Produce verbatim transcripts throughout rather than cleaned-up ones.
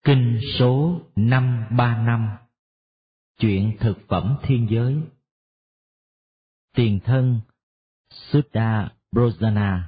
Kinh số năm ba năm. Chuyện thực phẩm thiên giới. Tiền thân Sutta Brojana.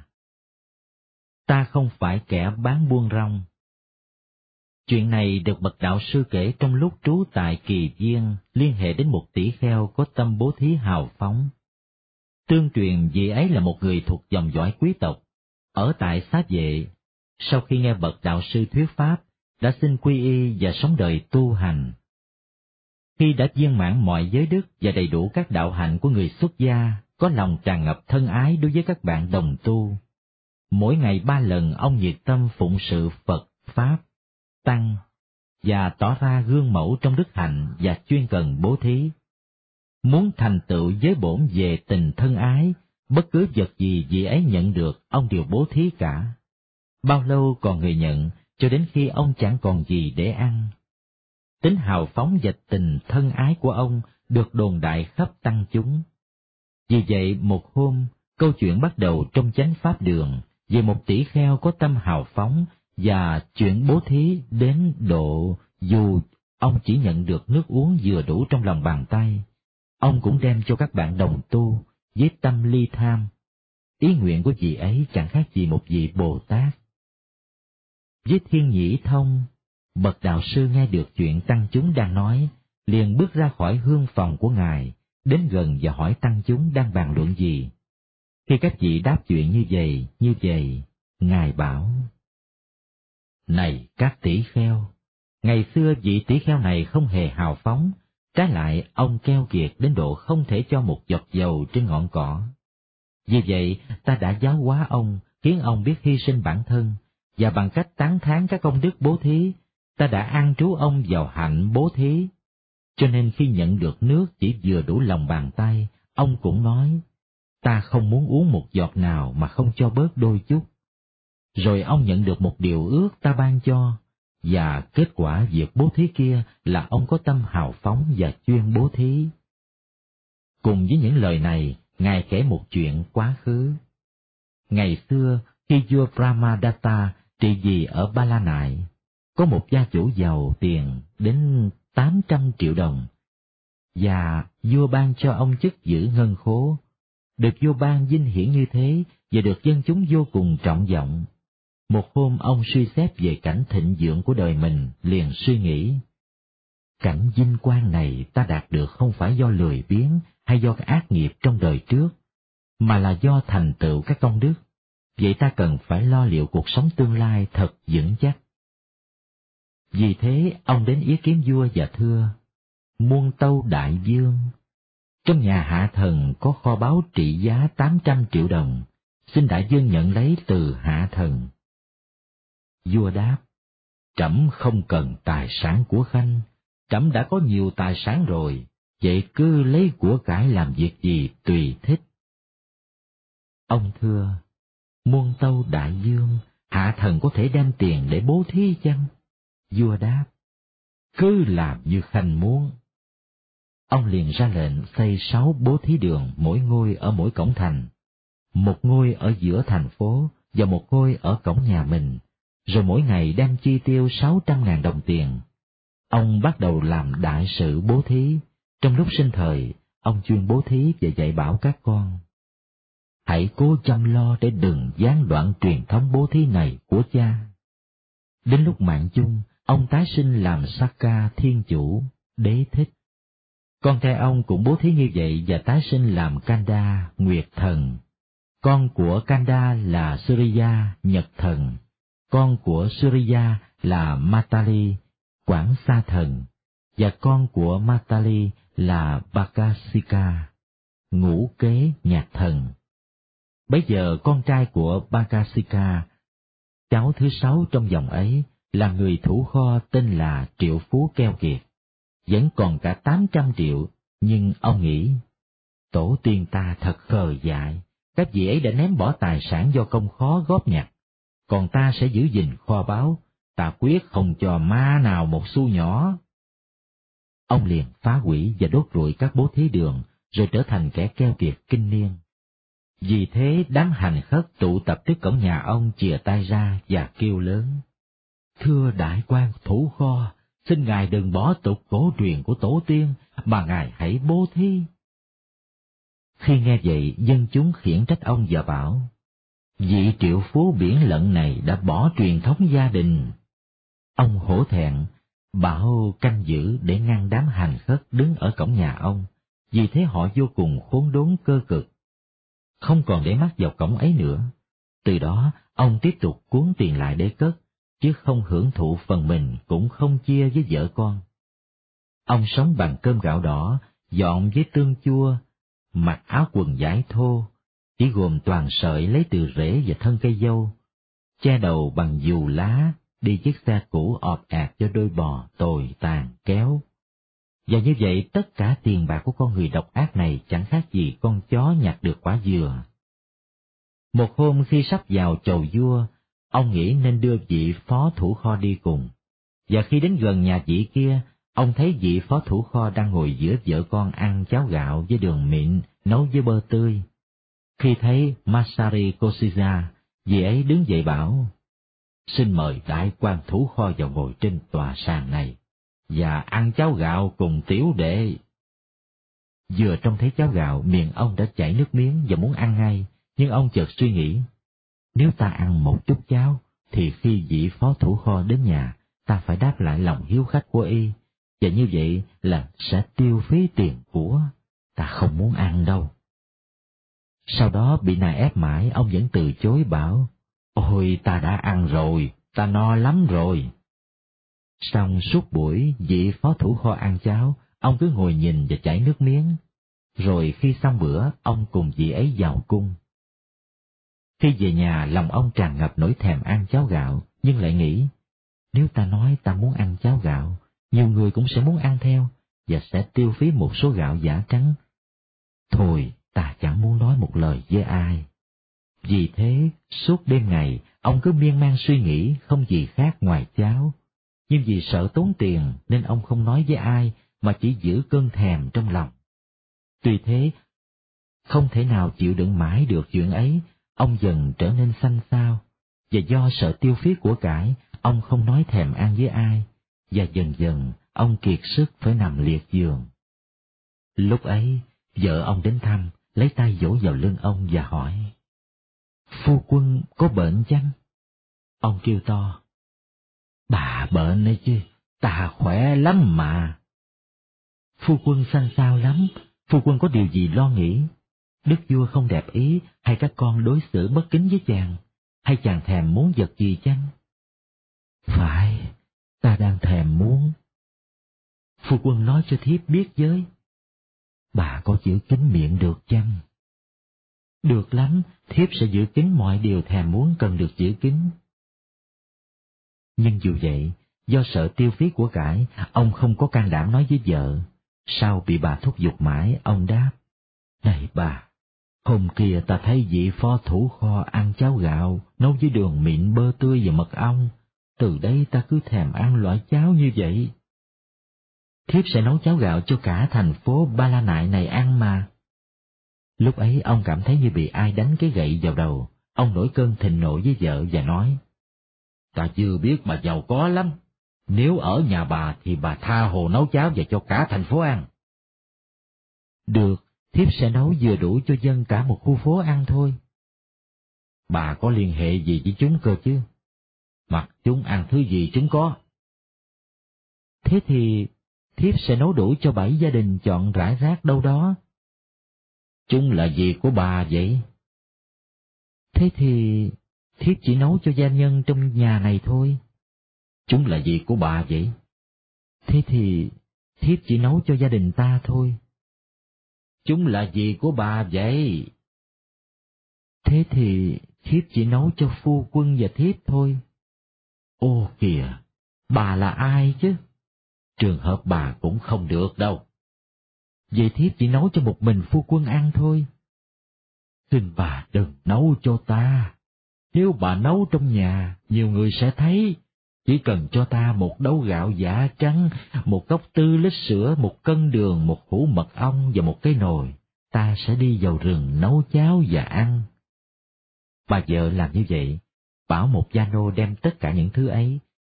Ta không phải kẻ bán buôn rong. Chuyện này được bậc đạo sư kể trong lúc trú tại Kỳ Viên, liên hệ đến một tỷ kheo có tâm bố thí hào phóng. Tương truyền vị ấy là một người thuộc dòng dõi quý tộc, ở tại Xá Vệ. Sau khi nghe bậc đạo sư thuyết pháp, đã xin quy y và sống đời tu hành. Khi đã viên mãn mọi giới đức và đầy đủ các đạo hạnh của người xuất gia, có lòng tràn ngập thân ái đối với các bạn đồng tu. Mỗi ngày ba lần ông nhiệt tâm phụng sự Phật, Pháp, Tăng, và tỏ ra gương mẫu trong đức hạnh và chuyên cần bố thí. Muốn thành tựu giới bổn về tình thân ái, bất cứ vật gì vị ấy nhận được, ông đều bố thí cả. Bao lâu còn người nhận, cho đến khi ông chẳng còn gì để ăn. Tính hào phóng và tình thân ái của ông được đồn đại khắp tăng chúng. Vì vậy một hôm, câu chuyện bắt đầu trong chánh pháp đường về một tỷ kheo có tâm hào phóng và chuyện bố thí đến độ dù ông chỉ nhận được nước uống vừa đủ trong lòng bàn tay, ông cũng đem cho các bạn đồng tu với tâm ly tham. Ý nguyện của vị ấy chẳng khác gì một vị Bồ Tát. Với thiên nhĩ thông, bậc đạo sư nghe được chuyện tăng chúng đang nói, liền bước ra khỏi hương phòng của ngài, đến gần và hỏi tăng chúng đang bàn luận gì. Khi các vị đáp chuyện như vậy, như vậy, ngài bảo: Này các tỷ kheo, ngày xưa vị tỷ kheo này không hề hào phóng, trái lại ông keo kiệt đến độ không thể cho một giọt dầu trên ngọn cỏ. Vì vậy ta đã giáo hóa ông, khiến ông biết hy sinh bản thân, và bằng cách tán thán các công đức bố thí, ta đã an trú ông vào hạnh bố thí. Cho nên khi nhận được nước chỉ vừa đủ lòng bàn tay, ông cũng nói, ta không muốn uống một giọt nào mà không cho bớt đôi chút. Rồi ông nhận được một điều ước ta ban cho, và kết quả việc bố thí kia là ông có tâm hào phóng và chuyên bố thí. Cùng với những lời này, ngài kể một chuyện quá khứ. Ngày xưa, khi vua Brahmadatta trị vì ở Ba La Nại, có một gia chủ giàu tiền đến tám trăm triệu đồng, và vua ban cho ông chức giữ ngân khố. Được vua ban vinh hiển như thế và được dân chúng vô cùng trọng vọng. Một hôm ông suy xét về cảnh thịnh vượng của đời mình, liền suy nghĩ: cảnh vinh quang này ta đạt được không phải do lười biếng hay do ác nghiệp trong đời trước, mà là do thành tựu các công đức. Vậy ta cần phải lo liệu cuộc sống tương lai thật vững chắc. Vì thế ông đến ý kiến vua và thưa: Muôn tâu đại vương, trong nhà hạ thần có kho báu trị giá tám trăm triệu đồng, xin đại vương nhận lấy từ hạ thần. Vua đáp: Trẫm không cần tài sản của khanh, trẫm đã có nhiều tài sản rồi, vậy cứ lấy của cải làm việc gì tùy thích. Ông thưa: Muôn tâu đại vương, hạ thần có thể đem tiền để bố thí chăng? Vua đáp: Cứ làm như khanh muốn. Ông liền ra lệnh xây sáu bố thí đường, mỗi ngôi ở mỗi cổng thành, một ngôi ở giữa thành phố và một ngôi ở cổng nhà mình, rồi mỗi ngày đem chi tiêu sáu trăm ngàn đồng tiền. Ông bắt đầu làm đại sự bố thí. Trong lúc sinh thời, ông chuyên bố thí và dạy bảo các con: Hãy cố chăm lo để đừng gián đoạn truyền thống bố thí này của cha. Đến lúc mạng chung, ông tái sinh làm Sakka Thiên Chủ, Đế Thích. Con trai ông cũng bố thí như vậy và tái sinh làm Kanda, Nguyệt Thần. Con của Kanda là Surya, Nhật Thần. Con của Surya là Matali, Quảng Sa Thần. Và con của Matali là Bakasika, Ngũ Kế Nhạc Thần. Bấy giờ con trai của Bakasika, cháu thứ sáu trong dòng ấy, là người thủ kho tên là Triệu Phú keo kiệt. Vẫn còn cả tám trăm triệu, nhưng ông nghĩ, tổ tiên ta thật khờ dại, các vị ấy đã ném bỏ tài sản do công khó góp nhặt, còn ta sẽ giữ gìn kho báu, ta quyết không cho ma nào một xu nhỏ. Ông liền phá hủy và đốt rụi các bố thí đường, rồi trở thành kẻ keo kiệt kinh niên. Vì thế đám hành khất tụ tập trước cổng nhà ông chìa tay ra và kêu lớn: Thưa đại quan thủ kho, xin ngài đừng bỏ tục cổ truyền của tổ tiên, mà ngài hãy bố thí. Khi nghe vậy, dân chúng khiển trách ông và bảo, vị triệu phú biển lận này đã bỏ truyền thống gia đình. Ông hổ thẹn, bảo canh giữ để ngăn đám hành khất đứng ở cổng nhà ông, vì thế họ vô cùng khốn đốn cơ cực. Không còn để mắt vào cổng ấy nữa. Từ đó, ông tiếp tục cuốn tiền lại để cất, chứ không hưởng thụ phần mình cũng không chia với vợ con. Ông sống bằng cơm gạo đỏ, dọn với tương chua, mặc áo quần vải thô, chỉ gồm toàn sợi lấy từ rễ và thân cây dâu, che đầu bằng dù lá, đi chiếc xe cũ ọp ạt cho đôi bò tồi tàn kéo. Và như vậy tất cả tiền bạc của con người độc ác này chẳng khác gì con chó nhặt được quả dừa. Một hôm khi sắp vào chầu vua, ông nghĩ nên đưa vị phó thủ kho đi cùng. Và khi đến gần nhà vị kia, ông thấy vị phó thủ kho đang ngồi giữa vợ con ăn cháo gạo với đường mịn nấu với bơ tươi. Khi thấy Masari Koshiza, vị ấy đứng dậy bảo, xin mời đại quan thủ kho vào ngồi trên tòa sàn này, và ăn cháo gạo cùng tiểu đệ. Vừa trông thấy cháo gạo, miệng ông đã chảy nước miếng và muốn ăn ngay, nhưng ông chợt suy nghĩ, nếu ta ăn một chút cháo, thì khi vị phó thủ kho đến nhà, ta phải đáp lại lòng hiếu khách của y, và như vậy là sẽ tiêu phí tiền của, ta không muốn ăn đâu. Sau đó bị nài ép mãi, ông vẫn từ chối bảo, ôi ta đã ăn rồi, ta no lắm rồi. Xong suốt buổi vị phó thủ kho ăn cháo, ông cứ ngồi nhìn và chảy nước miếng. Rồi khi xong bữa, ông cùng vị ấy vào cung. Khi về nhà, lòng ông tràn ngập nỗi thèm ăn cháo gạo, nhưng lại nghĩ, nếu ta nói ta muốn ăn cháo gạo, nhiều người cũng sẽ muốn ăn theo, và sẽ tiêu phí một số gạo giả trắng. Thôi, ta chẳng muốn nói một lời với ai. Vì thế, suốt đêm ngày, ông cứ miên man suy nghĩ không gì khác ngoài cháo. Nhưng vì sợ tốn tiền nên ông không nói với ai, mà chỉ giữ cơn thèm trong lòng. Tuy thế, không thể nào chịu đựng mãi được chuyện ấy, ông dần trở nên xanh xao, và do sợ tiêu phí của cải, ông không nói thèm ăn với ai, và dần dần ông kiệt sức phải nằm liệt giường. Lúc ấy, vợ ông đến thăm, lấy tay vỗ vào lưng ông và hỏi, phu quân có bệnh chăng? Ông kêu to, bà bệnh ấy chứ, ta khỏe lắm mà. Phu quân xanh xao lắm, phu quân có điều gì lo nghĩ? Đức vua không đẹp ý, hay các con đối xử bất kính với chàng, hay chàng thèm muốn vật gì chăng? Phải, ta đang thèm muốn. Phu quân nói cho thiếp biết với. Bà có giữ kín miệng được chăng? Được lắm, thiếp sẽ giữ kín mọi điều thèm muốn cần được giữ kín. Nhưng dù vậy, do sợ tiêu phí của cải, ông không có can đảm nói với vợ. Sau bị bà thúc giục mãi, ông đáp, này bà, hôm kia ta thấy vị phó thủ kho ăn cháo gạo, nấu với đường mịn bơ tươi và mật ong. Từ đây ta cứ thèm ăn loại cháo như vậy. Thiếp sẽ nấu cháo gạo cho cả thành phố Ba La Nại này ăn mà. Lúc ấy ông cảm thấy như bị ai đánh cái gậy vào đầu. Ông nổi cơn thịnh nộ với vợ và nói, ta chưa biết bà giàu có lắm. Nếu ở nhà bà thì bà tha hồ nấu cháo và cho cả thành phố ăn. Được, thiếp sẽ nấu vừa đủ cho dân cả một khu phố ăn thôi. Bà có liên hệ gì với chúng cơ chứ? Mặc chúng ăn thứ gì chúng có. Thế thì thiếp sẽ nấu đủ cho bảy gia đình chọn rải rác đâu đó. Chúng là gì của bà vậy? Thế thì thiếp chỉ nấu cho gia nhân trong nhà này thôi. Chúng là gì của bà vậy? Thế thì thiếp chỉ nấu cho gia đình ta thôi. Chúng là gì của bà vậy? Thế thì thiếp chỉ nấu cho phu quân và thiếp thôi. Ô kìa, bà là ai chứ? Trường hợp bà cũng không được đâu. Vậy thiếp chỉ nấu cho một mình phu quân ăn thôi. Xin bà đừng nấu cho ta. Nếu bà nấu trong nhà, nhiều người sẽ thấy. Chỉ cần cho ta một đấu gạo giả trắng, một cốc tư lít sữa, một cân đường, một hũ mật ong và một cái nồi, ta sẽ đi vào rừng nấu cháo và ăn. Bà vợ làm như vậy, bảo một gia nô đem tất cả những thứ ấy,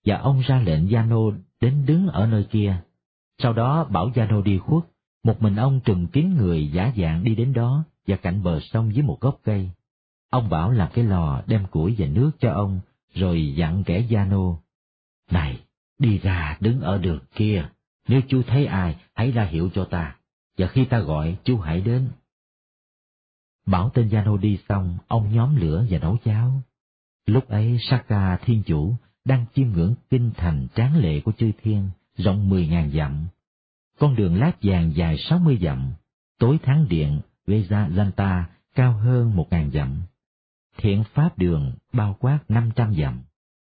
và ông ra lệnh Gia Nô đến đứng ở nơi kia. Sau đó bảo Gia Nô đi khuất, một mình ông trùm kín người giả dạng đi đến đó và cạnh bờ sông dưới một gốc cây. Ông bảo làm cái lò, đem củi và nước cho ông, rồi dặn kẻ Gia Nô: "Này, đi ra đứng ở đường kia, nếu chú thấy ai, hãy ra hiệu cho ta, và khi ta gọi, chú hãy đến." Bảo tên Gia Nô đi xong, ông nhóm lửa và nấu cháo. Lúc ấy Sakka Thiên Chủ đang chiêm ngưỡng kinh thành tráng lệ của chư thiên, rộng mười ngàn dặm. Con đường lát vàng dài sáu mươi dặm, tối thắng điện Vedanta cao hơn một ngàn dặm. Thiện pháp đường bao quát năm trăm dặm.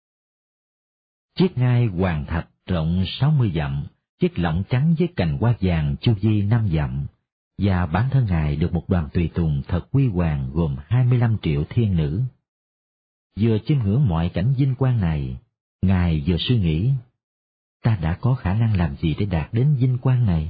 Chiếc ngai hoàng thạch rộng sáu mươi dặm, chiếc lọng trắng với cành hoa vàng chu vi năm dặm, và bản thân Ngài được một đoàn tùy tùng thật huy hoàng gồm hai mươi lăm triệu thiên nữ. Vừa chiêm ngưỡng mọi cảnh vinh quang này, Ngài vừa suy nghĩ: ta đã có khả năng làm gì để đạt đến vinh quang này?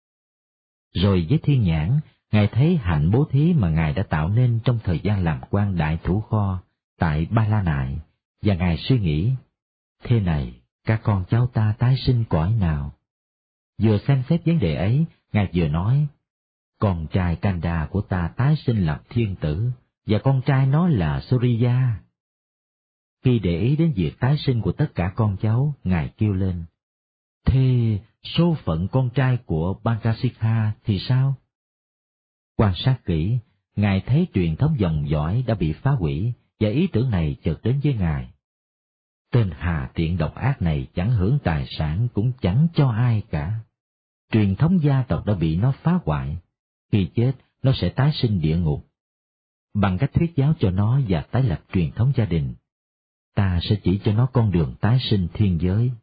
Rồi với thiên nhãn, Ngài thấy hạnh bố thí mà Ngài đã tạo nên trong thời gian làm quan đại thủ kho tại Ba La Nại, và Ngài suy nghĩ: thế này, các con cháu ta tái sinh cõi nào? Vừa xem xét vấn đề ấy, Ngài vừa nói: con trai Kanda của ta tái sinh làm thiên tử, và con trai nó là Surya. Khi để ý đến việc tái sinh của tất cả con cháu, Ngài kêu lên: thế số phận con trai của Bankasikha thì sao? Quan sát kỹ, Ngài thấy truyền thống dòng dõi đã bị phá hủy, và ý tưởng này chợt đến với Ngài. Tên hà tiện độc ác này chẳng hưởng tài sản cũng chẳng cho ai cả. Truyền thống gia tộc đã bị nó phá hoại, khi chết nó sẽ tái sinh địa ngục. Bằng cách thuyết giáo cho nó và tái lập truyền thống gia đình, ta sẽ chỉ cho nó con đường tái sinh thiên giới.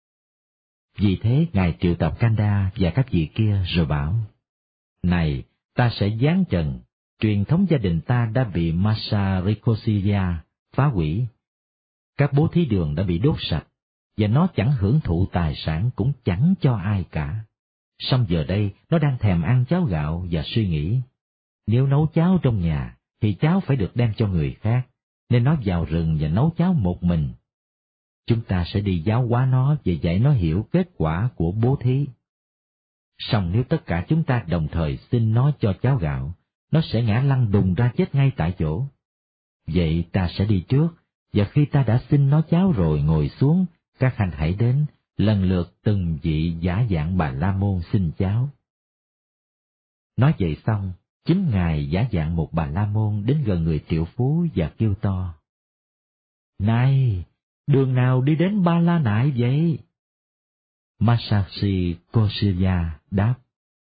Vì thế Ngài triệu tập Kanda và các vị kia rồi bảo: này, ta sẽ giáng trần, truyền thống gia đình ta đã bị Masa Rikosiya phá hủy. Các bố thí đường đã bị đốt sạch, và nó chẳng hưởng thụ tài sản cũng chẳng cho ai cả. Song giờ đây nó đang thèm ăn cháo gạo và suy nghĩ: nếu nấu cháo trong nhà thì cháo phải được đem cho người khác, nên nó vào rừng và nấu cháo một mình. Chúng ta sẽ đi giáo hóa nó và dạy nó hiểu kết quả của bố thí. Song nếu tất cả chúng ta đồng thời xin nó cho cháo gạo, nó sẽ ngã lăn đùng ra chết ngay tại chỗ. Vậy ta sẽ đi trước, và khi ta đã xin nó cháo rồi ngồi xuống, các hành hãy đến, lần lượt từng vị giả dạng Bà La Môn xin cháo. Nói vậy xong, chính Ngài giả dạng một Bà La Môn đến gần người triệu phú và kêu to: này, đường nào đi đến Ba La Nại vậy? Masashi Koshiya đáp: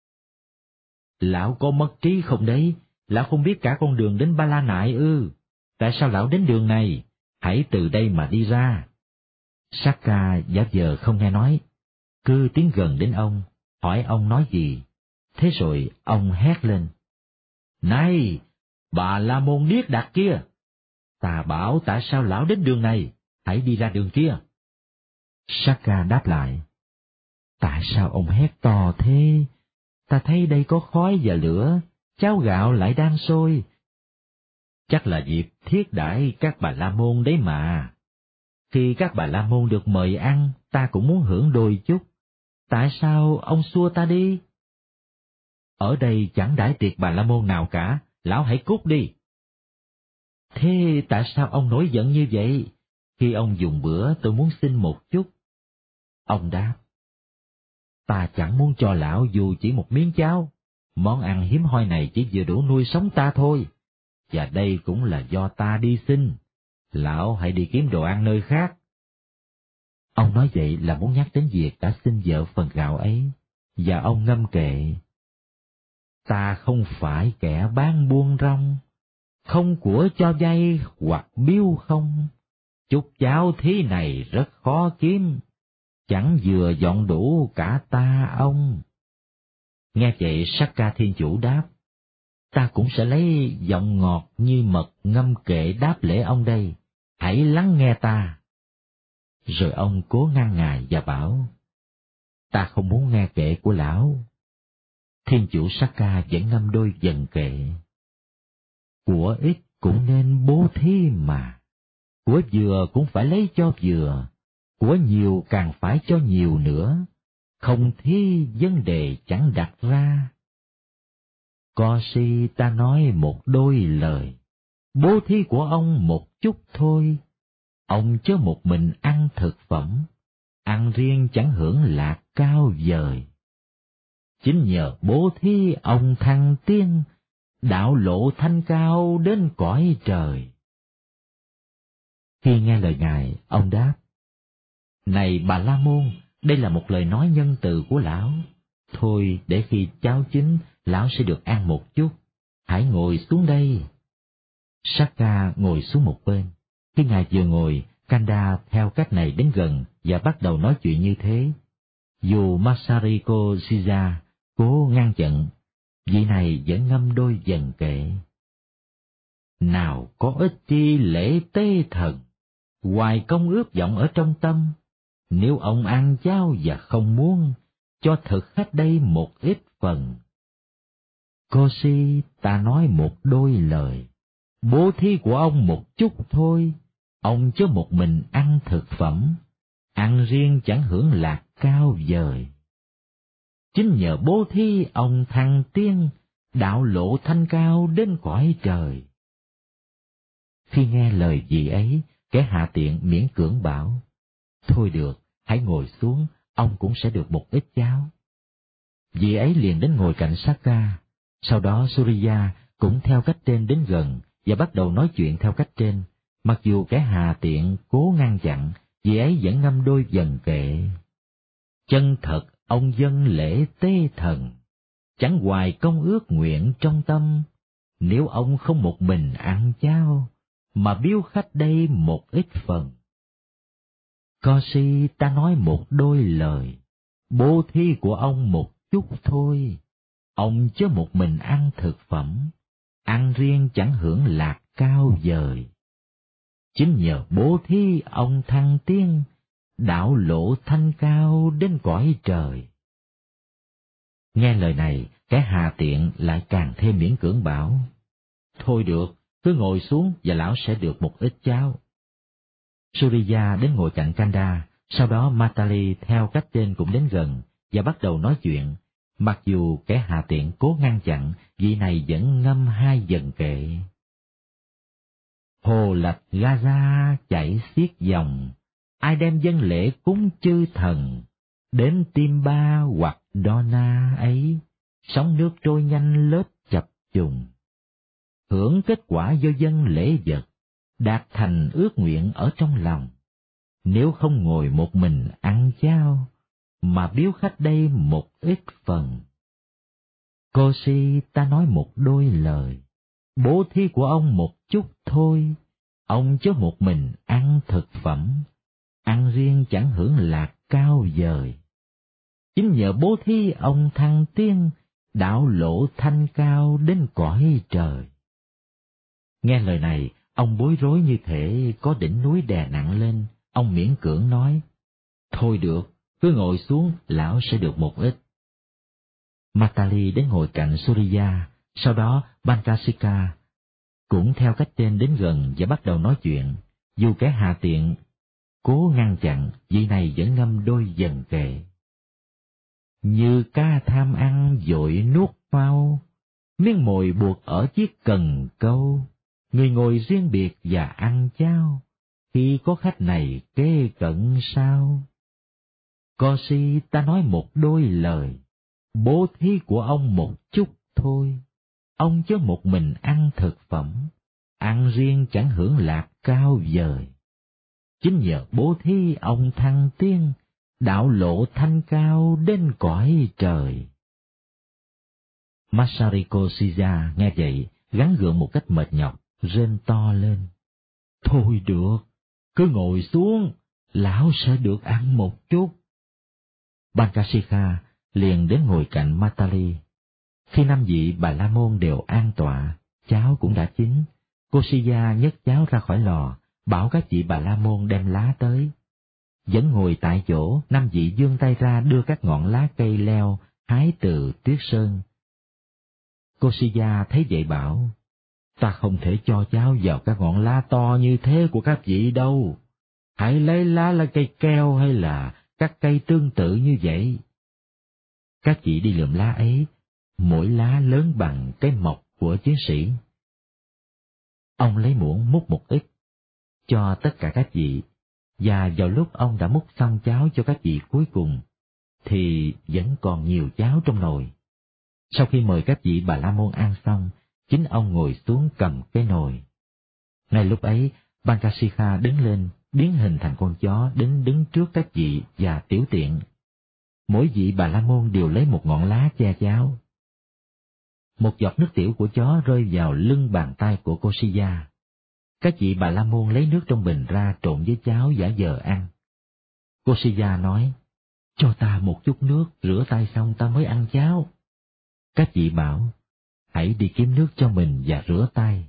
lão có mất trí không đấy? Lão không biết cả con đường đến Ba La Nại ư? Tại sao lão đến đường này? Hãy từ đây mà đi ra. Sakka giả vờ không nghe nói, cứ tiến gần đến ông, hỏi ông nói gì. Thế rồi ông hét lên: này, Bà La Môn điếc đặc kia! Ta bảo tại sao lão đến đường này? Hãy đi ra đường kia. Sakka đáp lại: tại sao ông hét to thế? Ta thấy đây có khói và lửa, cháo gạo lại đang sôi. Chắc là dịp thiết đãi các Bà La Môn đấy mà. Khi các Bà La Môn được mời ăn, ta cũng muốn hưởng đôi chút. Tại sao ông xua ta đi? Ở đây chẳng đãi tiệc Bà La Môn nào cả, lão hãy cút đi. Thế tại sao ông nổi giận như vậy? Khi ông dùng bữa tôi muốn xin một chút. Ông đáp: ta chẳng muốn cho lão dù chỉ một miếng cháo. Món ăn hiếm hoi này chỉ vừa đủ nuôi sống ta thôi. Và đây cũng là do ta đi xin. Lão hãy đi kiếm đồ ăn nơi khác. Ông nói vậy là muốn nhắc đến việc đã xin vợ phần gạo ấy. Và ông ngâm kệ: ta không phải kẻ bán buôn rong, không của cho vay hoặc biếu không. Chút cháo thí này rất khó kiếm, chẳng vừa dọn đủ cả ta ông. Nghe vậy Sakka Thiên Chủ đáp: ta cũng sẽ lấy giọng ngọt như mật ngâm kệ đáp lễ ông đây, hãy lắng nghe ta. Rồi ông cố ngăn Ngài và bảo: ta không muốn nghe kệ của lão. Thiên Chủ Sakka vẫn ngâm đôi dần kệ: của ít cũng nên bố thí mà, của vừa cũng phải lấy cho vừa, của nhiều càng phải cho nhiều nữa, không thi vấn đề chẳng đặt ra. Có si ta nói một đôi lời, bố thí của ông một chút thôi, ông chớ một mình ăn thực phẩm, ăn riêng chẳng hưởng lạc cao vời. Chính nhờ bố thí ông thăng tiên, đạo lộ thanh cao đến cõi trời. Khi nghe lời Ngài, ông đáp: Này Bà La Môn, đây là một lời nói nhân từ của lão. Thôi để khi cháo chín, lão sẽ được ăn một chút. Hãy ngồi xuống đây. Sakka ngồi xuống một bên. Khi Ngài vừa ngồi, Kanda theo cách này đến gần và bắt đầu nói chuyện như thế. Dù Masariko Shiza cố ngăn chặn, vị này vẫn ngâm đôi dần kệ. Nào có ích chi lễ tế thần, hoài công ước vọng ở trong tâm. Nếu ông ăn cháo và không muốn, cho thực khách đây một ít phần. Cô si ta nói một đôi lời, bố thí của ông một chút thôi, ông chớ một mình ăn thực phẩm, ăn riêng chẳng hưởng lạc cao vời. Chính nhờ bố thí ông thăng tiên, đạo lộ thanh cao đến cõi trời. Khi nghe lời vị ấy, kẻ hạ tiện miễn cưỡng bảo: Thôi được, hãy ngồi xuống, ông cũng sẽ được một ít cháo. Vị ấy liền đến ngồi cạnh Sakka. Sau đó Surya cũng theo cách trên đến gần và bắt đầu nói chuyện theo cách trên. Mặc dù kẻ hà tiện cố ngăn chặn, vị ấy vẫn ngâm đôi dần kệ. Chân thật ông dân lễ tế thần, chẳng hoài công ước nguyện trong tâm. Nếu ông không một mình ăn cháo, mà biếu khách đây một ít phần. Có si ta nói một đôi lời, bố thí của ông một chút thôi, ông chớ một mình ăn thực phẩm, ăn riêng chẳng hưởng lạc cao vời. Chính nhờ bố thí ông thăng tiên, đạo lộ thanh cao đến cõi trời. Nghe lời này, kẻ hà tiện lại càng thêm miễn cưỡng bảo: Thôi được, cứ ngồi xuống và lão sẽ được một ít cháo. Surya đến ngồi cạnh Kanda, sau đó Matali theo cách trên cũng đến gần và bắt đầu nói chuyện. Mặc dù kẻ hạ tiện cố ngăn chặn, vị này vẫn ngâm hai dần kệ. Hồ lạch Gaza chảy xiết dòng, ai đem dân lễ cúng chư thần, đến Timba hoặc Dona ấy, sóng nước trôi nhanh lớp chập trùng. Hưởng kết quả do dân lễ vật, đạt thành ước nguyện ở trong lòng. Nếu không ngồi một mình ăn cháo, mà biếu khách đây một ít phần. Cô si ta nói một đôi lời, bố thí của ông một chút thôi, ông chớ một mình ăn thực phẩm, ăn riêng chẳng hưởng lạc cao vời. Chính nhờ bố thí ông thăng tiên, đạo lộ thanh cao đến cõi trời. Nghe lời này, ông bối rối như thể có đỉnh núi đè nặng lên. Ông miễn cưỡng nói: Thôi được, cứ ngồi xuống, lão sẽ được một ít. Matali đến ngồi cạnh Surya, sau đó Bankasika cũng theo cách trên đến gần và bắt đầu nói chuyện. Dù kẻ hà tiện cố ngăn chặn, vị này vẫn ngâm đôi dần kệ. Như cá tham ăn vội nuốt mau, miếng mồi buộc ở chiếc cần câu, người ngồi riêng biệt và ăn cháo, khi có khách này kế cận sao. Có si ta nói một đôi lời, bố thí của ông một chút thôi, ông chớ một mình ăn thực phẩm, ăn riêng chẳng hưởng lạc cao vời. Chính nhờ bố thí ông thăng tiên, đạo lộ thanh cao đến cõi trời. Masariko Shiza nghe vậy, gắng gượng một cách mệt nhọc, rên to lên: Thôi được, cứ ngồi xuống, lão sẽ được ăn một chút. Bankasika liền đến ngồi cạnh Matali. Khi năm vị Bà La Môn đều an tọa, cháo cũng đã chín. Cô Siya nhấc cháo ra khỏi lò, bảo các vị Bà La Môn đem lá tới. Vẫn ngồi tại chỗ, năm vị giương tay ra đưa các ngọn lá cây leo hái từ tuyết sơn. Cô Siya thấy vậy bảo: Ta không thể cho cháo vào các ngọn lá to như thế của các vị đâu. hãy lấy lá lá cây keo hay là các cây tương tự như vậy. Các vị đi lượm lá ấy, mỗi lá lớn bằng cái mộc của chiến sĩ. Ông lấy muỗng múc một ít, cho tất cả các vị, và vào lúc ông đã múc xong cháo cho các vị cuối cùng, thì vẫn còn nhiều cháo trong nồi. Sau khi mời các vị Bà La Môn ăn xong, chính ông ngồi xuống cầm cái nồi. Ngay lúc ấy, Bankasika đứng lên, biến hình thành con chó đến đứng trước các vị và tiểu tiện. Mỗi vị Bà La Môn đều lấy một ngọn lá che cháo. Một giọt nước tiểu của chó rơi vào lưng bàn tay của Kosiya. Các vị Bà La Môn lấy nước trong bình ra trộn với cháo giả vờ ăn. Kosiya nói, cho ta một chút nước, rửa tay xong ta mới ăn cháo. Các vị bảo, hãy đi kiếm nước cho mình và rửa tay.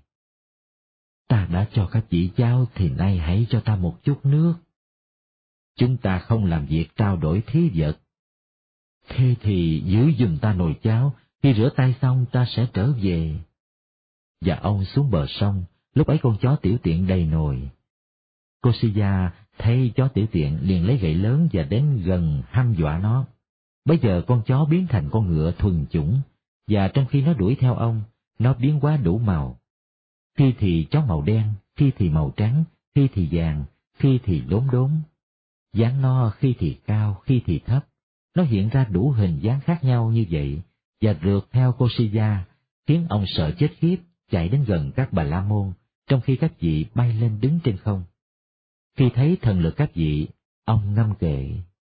Ta đã cho các vị cháo thì nay hãy cho ta một chút nước. Chúng ta không làm việc trao đổi thí vật. Thế thì giữ giùm ta nồi cháo, khi rửa tay xong ta sẽ trở về. Và ông xuống bờ sông, lúc ấy con chó tiểu tiện đầy nồi. Kosiya thấy chó tiểu tiện liền lấy gậy lớn và đến gần hăm dọa nó. Bây giờ con chó biến thành con ngựa thuần chủng, và trong khi nó đuổi theo ông, nó biến hóa đủ màu. Khi thì chó màu đen, khi thì màu trắng, khi thì vàng, khi thì đốm đốm. Dáng nó khi thì cao, khi thì thấp. Nó hiện ra đủ hình dáng khác nhau như vậy, và rượt theo Kosiya, khiến ông sợ chết khiếp, chạy đến gần các Bà La Môn, trong khi các vị bay lên đứng trên không. Khi thấy thần lực các vị, ông ngâm kệ.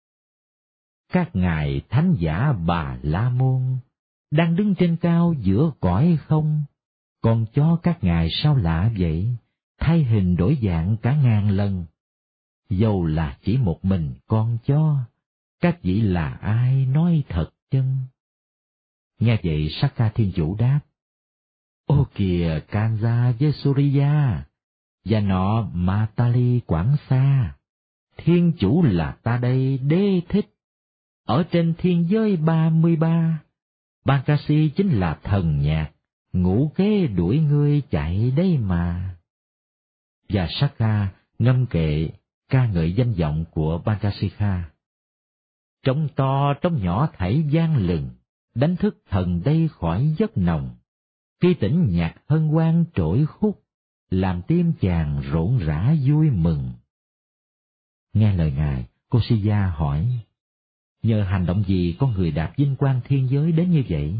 Các ngài thánh giả Bà La Môn, đang đứng trên cao giữa cõi không, còn cho các ngài sao lạ vậy, thay hình đổi dạng cả ngàn lần. Dầu là chỉ một mình con chó, các vị là ai nói thật chân? Nghe vậy Sakka Thiên Chủ đáp, ô kìa Kanza với Suriya, và nọ Matali Quảng Sa, Thiên Chủ là ta đây đế thích. Ở trên thiên giới ba mươi ba, Bankasi chính là thần nhạc, ngũ kế đuổi ngươi chạy đấy mà. Và Sakka ngâm kệ ca ngợi danh vọng của Bankasika. Trống to trống nhỏ thảy vang lừng, đánh thức thần đây khỏi giấc nồng. Khi tỉnh nhạc hân hoan trỗi khúc, làm tim chàng rộn rã vui mừng. Nghe lời ngài, Kosiya hỏi, nhờ hành động gì con người đạt vinh quang thiên giới đến như vậy?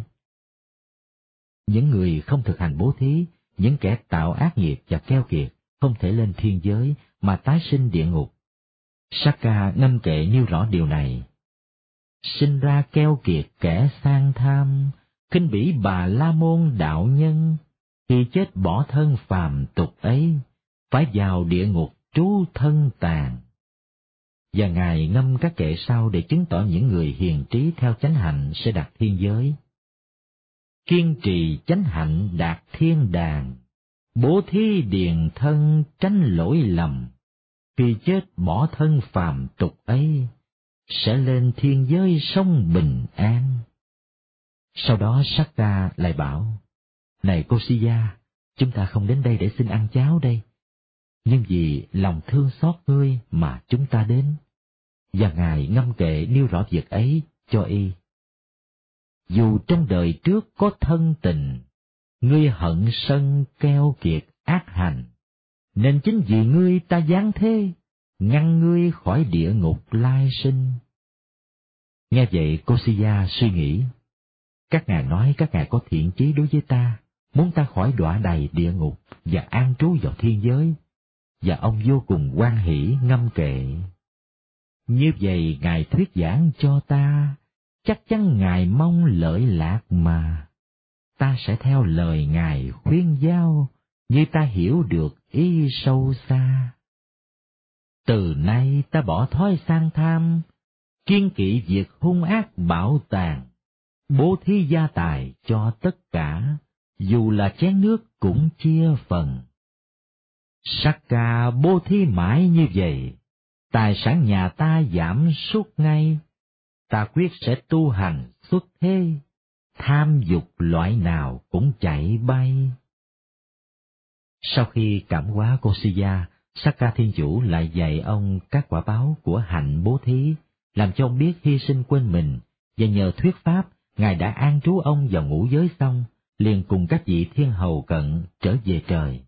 Những người không thực hành bố thí, những kẻ tạo ác nghiệp và keo kiệt, không thể lên thiên giới mà tái sinh địa ngục. Sakka ngâm kệ nêu rõ điều này. Sinh ra keo kiệt kẻ sang tham, khinh bỉ Bà La Môn đạo nhân, khi chết bỏ thân phàm tục ấy, phải vào địa ngục trú thân tàn. Và ngài ngâm các kệ sau để chứng tỏ những người hiền trí theo chánh hạnh sẽ đạt thiên giới. Kiên trì chánh hạnh đạt thiên đàng, bố thí điền thân tránh lỗi lầm, khi chết bỏ thân phàm tục ấy, sẽ lên thiên giới sống bình an. Sau đó Sakka lại bảo, này Kosiya, chúng ta không đến đây để xin ăn cháo đây, nhưng vì lòng thương xót ngươi mà chúng ta đến. Và ngài ngâm kệ nêu rõ việc ấy cho y. Dù trong đời trước có thân tình, ngươi hận sân keo kiệt ác hành, nên chính vì ngươi ta giáng thế, ngăn ngươi khỏi địa ngục lai sinh. Nghe vậy Kosiya suy nghĩ, các ngài nói các ngài có thiện chí đối với ta, muốn ta khỏi đọa đầy địa ngục và an trú vào thiên giới, và ông vô cùng hoan hỷ ngâm kệ. Như vậy ngài thuyết giảng cho ta, chắc chắn ngài mong lợi lạc mà. Ta sẽ theo lời ngài khuyên giao, như ta hiểu được ý sâu xa. Từ nay ta bỏ thói sang tham, kiêng kỵ việc hung ác bảo tàng, bố thí gia tài cho tất cả, dù là chén nước cũng chia phần. Sakka bố thí mãi như vậy, tài sản nhà ta giảm sút ngay. Ta quyết sẽ tu hành xuất thế, tham dục loại nào cũng chạy bay. Sau khi cảm hóa Kosiya, Sakka Thiên Chủ lại dạy ông các quả báo của hạnh bố thí, làm cho ông biết hy sinh quên mình, và nhờ thuyết pháp, Ngài đã an trú ông vào ngũ giới xong, liền cùng các vị thiên hầu cận trở về trời.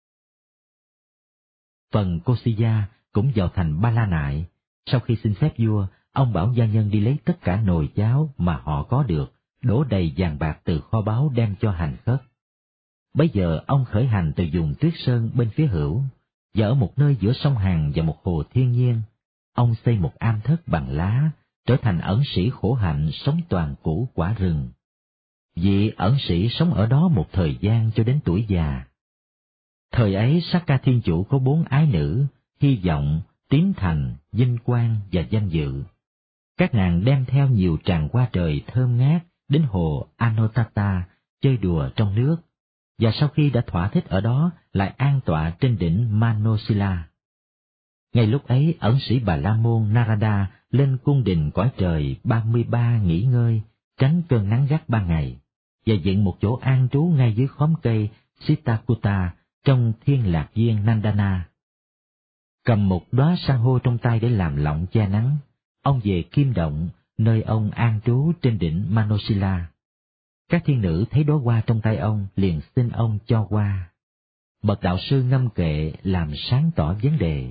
Phần Kosiya cũng vào thành Ba La Nại. Sau khi xin phép vua, ông bảo gia nhân đi lấy tất cả nồi cháo mà họ có được, đổ đầy vàng bạc từ kho báu đem cho hành khất. Bấy giờ ông khởi hành từ vùng Tuyết Sơn bên phía hữu, và ở một nơi giữa sông Hằng và một hồ thiên nhiên, ông xây một am thất bằng lá, trở thành ẩn sĩ khổ hạnh sống toàn củ quả rừng. Vị ẩn sĩ sống ở đó một thời gian cho đến tuổi già. Thời ấy Sakka Thiên Chủ có bốn ái nữ, hy vọng, tiến thành, vinh quang và danh dự. Các nàng đem theo nhiều tràng hoa trời thơm ngát đến hồ Anotata chơi đùa trong nước, và sau khi đã thỏa thích ở đó lại an tọa trên đỉnh Manosila. Ngay lúc ấy ẩn sĩ Bà La Môn Narada lên cung đình cõi trời ba mươi ba nghỉ ngơi, tránh cơn nắng gắt ban ngày, và dựng một chỗ an trú ngay dưới khóm cây Sitakuta trong thiên lạc viên Nandana. Cầm một đóa san hô trong tay để làm lọng che nắng, ông về Kim Động, nơi ông an trú trên đỉnh Manosila. Các thiên nữ thấy đóa hoa trong tay ông liền xin ông cho hoa. Bậc đạo sư ngâm kệ làm sáng tỏ vấn đề.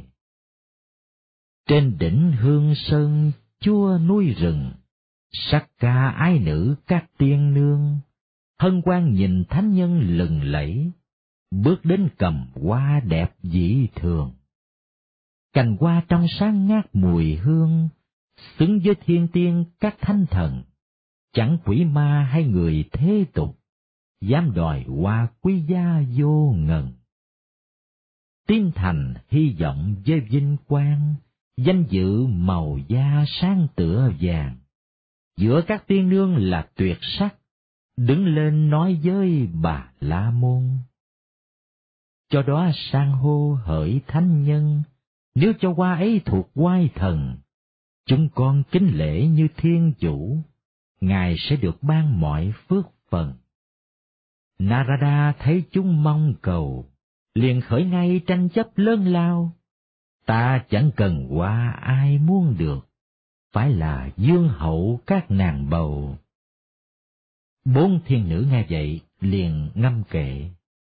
Trên đỉnh Hương Sơn chua núi rừng, Sakka ái nữ các tiên nương, hân hoan nhìn thánh nhân lừng lẫy, bước đến cầm hoa đẹp dị thường. Cành hoa trong sáng ngát mùi hương, xứng với thiên tiên các thánh thần, chẳng quỷ ma hay người thế tục, dám đòi hoa quý giá vô ngần. Tiên thành hy vọng với vinh quang, danh dự màu da sáng tựa vàng, giữa các tiên nương là tuyệt sắc, đứng lên nói với Bà La Môn. Cho đó san hô hỡi thánh nhân, nếu cho hoa ấy thuộc oai thần, chúng con kính lễ như thiên chủ, Ngài sẽ được ban mọi phước phần. Narada thấy chúng mong cầu, liền khởi ngay tranh chấp lớn lao. Ta chẳng cần hoa ai muốn được, phải là dương hậu các nàng bầu. Bốn thiên nữ nghe vậy liền ngâm kệ.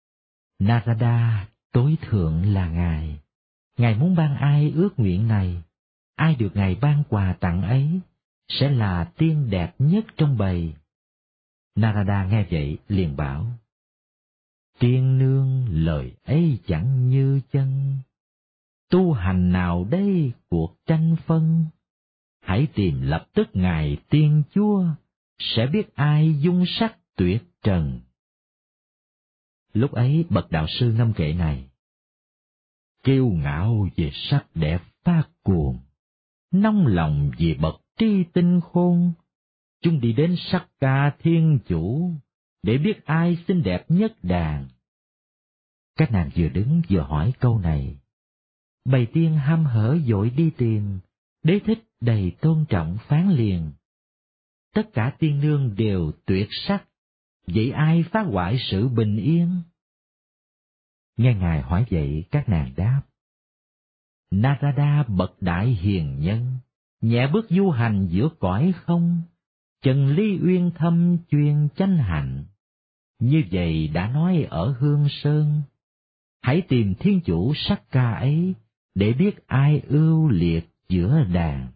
Narada tối thượng là Ngài, Ngài muốn ban ai ước nguyện này, ai được Ngài ban quà tặng ấy, sẽ là tiên đẹp nhất trong bầy. Narada nghe vậy liền bảo, tiên nương lời ấy chẳng như chân, tu hành nào đây cuộc tranh phân, hãy tìm lập tức Ngài tiên chúa, sẽ biết ai dung sắc tuyệt trần. Lúc ấy bậc đạo sư ngâm kệ này, kiêu ngạo về sắc đẹp phát cuồng, nóng lòng vì bậc tri tinh khôn, chúng đi đến Sakka Thiên Chủ, để biết ai xinh đẹp nhất đàn. Các nàng vừa đứng vừa hỏi câu này. Bầy tiên hăm hở vội đi tìm, đế thích đầy tôn trọng phán liền. Tất cả tiên nương đều tuyệt sắc, vậy ai phá hoại sự bình yên? Nghe Ngài hỏi vậy, các nàng đáp, Narada bậc đại hiền nhân, nhẹ bước du hành giữa cõi không, trần ly uyên thâm chuyên chánh hạnh. Như vậy đã nói ở Hương Sơn, hãy tìm thiên chủ Sakka ấy, để biết ai ưu liệt giữa đàn.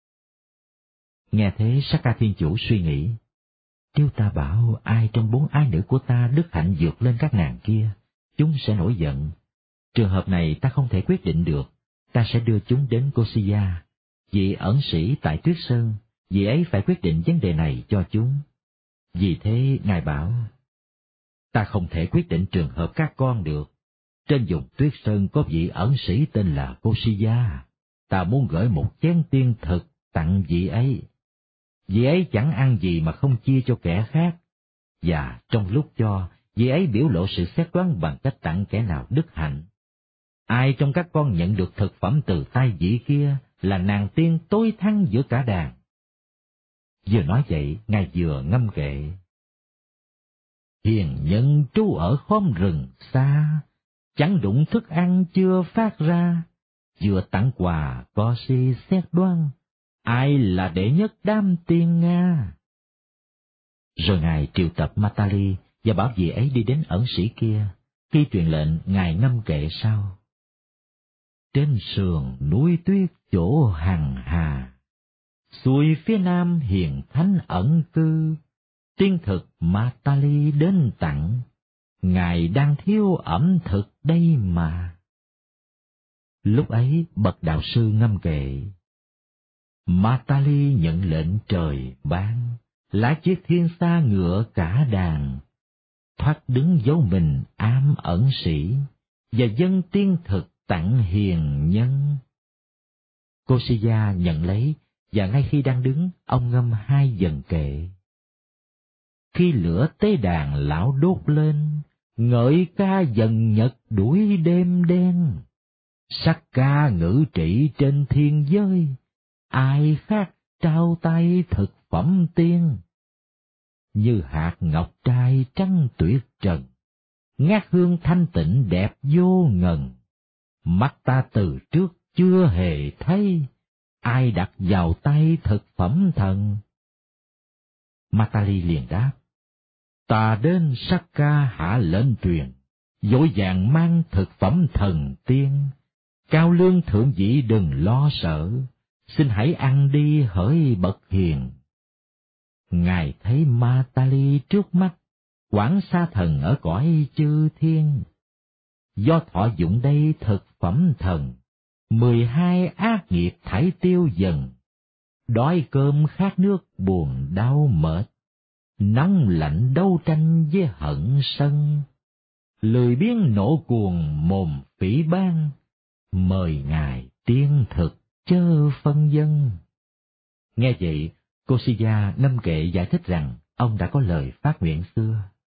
Nghe thế Sakka Thiên Chủ suy nghĩ, nếu ta bảo ai trong bốn ái nữ của ta đức hạnh vượt lên các nàng kia, chúng sẽ nổi giận. Trường hợp này ta không thể quyết định được, ta sẽ đưa chúng đến Kosiya, vị ẩn sĩ tại Tuyết Sơn, vị ấy phải quyết định vấn đề này cho chúng. Vì thế Ngài bảo, ta không thể quyết định trường hợp các con được. Trên vùng Tuyết Sơn có vị ẩn sĩ tên là Kosiya, ta muốn gửi một chén tiên thực tặng vị ấy. Vị ấy chẳng ăn gì mà không chia cho kẻ khác, và trong lúc cho, vị ấy biểu lộ sự xét đoán bằng cách tặng kẻ nào đức hạnh. Ai trong các con nhận được thực phẩm từ tay vị kia là nàng tiên tối thắng giữa cả đàn. Vừa nói vậy, Ngài vừa ngâm kệ. Hiền nhân trú ở khóm rừng xa, chẳng đụng thức ăn chưa phát ra, vừa tặng quà có si xét đoan, ai là đệ nhất đám tiên Nga. Rồi Ngài triệu tập Matali và bảo vị ấy đi đến ẩn sĩ kia. Khi truyền lệnh, Ngài ngâm kệ sau: Trên sườn núi tuyết chỗ hằng hà, xuôi phía nam hiền thánh ẩn cư, tiên thực Matali đến tặng, Ngài đang thiếu ẩm thực đây mà. Lúc ấy bậc đạo sư ngâm kệ: Matali nhận lệnh trời ban, lá chiếc thiên sa ngựa cả đàn, thoát đứng dấu mình ám ẩn sĩ, và dân tiên thực tặng hiền nhân. Kosiya nhận lấy, và ngay khi đang đứng, ông ngâm hai dần kệ: Khi lửa tế đàn lão đốt lên, ngợi ca dần nhật đuổi đêm đen, sắc ca ngữ trị trên thiên giới, ai khác trao tay thực phẩm tiên. Như hạt ngọc trai trắng tuyệt trần, ngát hương thanh tịnh đẹp vô ngần, mắt ta từ trước chưa hề thấy, ai đặt vào tay thực phẩm thần. Matali liền đáp: Ta đến Sakka hạ lệnh truyền, vội vàng mang thực phẩm thần tiên, cao lương thượng vị đừng lo sợ, xin hãy ăn đi hỡi bậc hiền. Ngài thấy Matali trước mắt, quảng sa thần ở cõi chư thiên. Do thọ dụng đây thực phẩm thần, mười hai ác nghiệp thảy tiêu dần, đói cơm khát nước buồn đau mệt, nóng lạnh đấu tranh với hận sân, lười biếng nộ cuồng mồm phỉ báng, mời Ngài tiên thực chớ phân dân. Nghe vậy, Kosiya ngâm kệ giải thích rằng ông đã có lời phát nguyện xưa: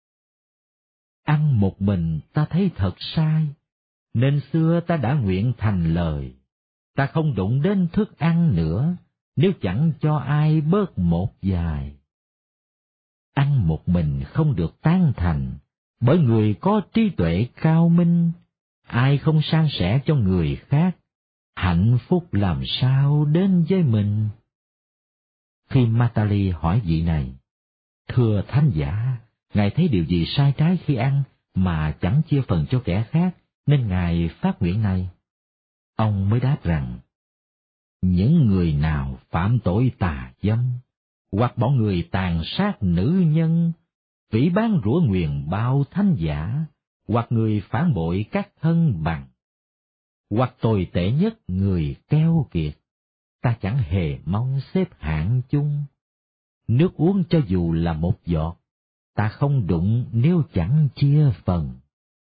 Ăn một mình ta thấy thật sai, nên xưa ta đã nguyện thành lời, ta không đụng đến thức ăn nữa, nếu chẳng cho ai bớt một vài. Ăn một mình không được tán thành, bởi người có trí tuệ cao minh, ai không san sẻ cho người khác, hạnh phúc làm sao đến với mình. Khi Matali hỏi vị này: Thưa thánh giả, Ngài thấy điều gì sai trái khi ăn mà chẳng chia phần cho kẻ khác, nên Ngài phát nguyện này? Ông mới đáp rằng: Những người nào phạm tội tà dâm, hoặc bọn người tàn sát nữ nhân, phỉ báng rủa nguyền bao thánh giả, hoặc người phản bội các thân bằng, hoặc tồi tệ nhất người keo kiệt, ta chẳng hề mong xếp hạng chung. Nước uống cho dù là một giọt, ta không đụng nếu chẳng chia phần.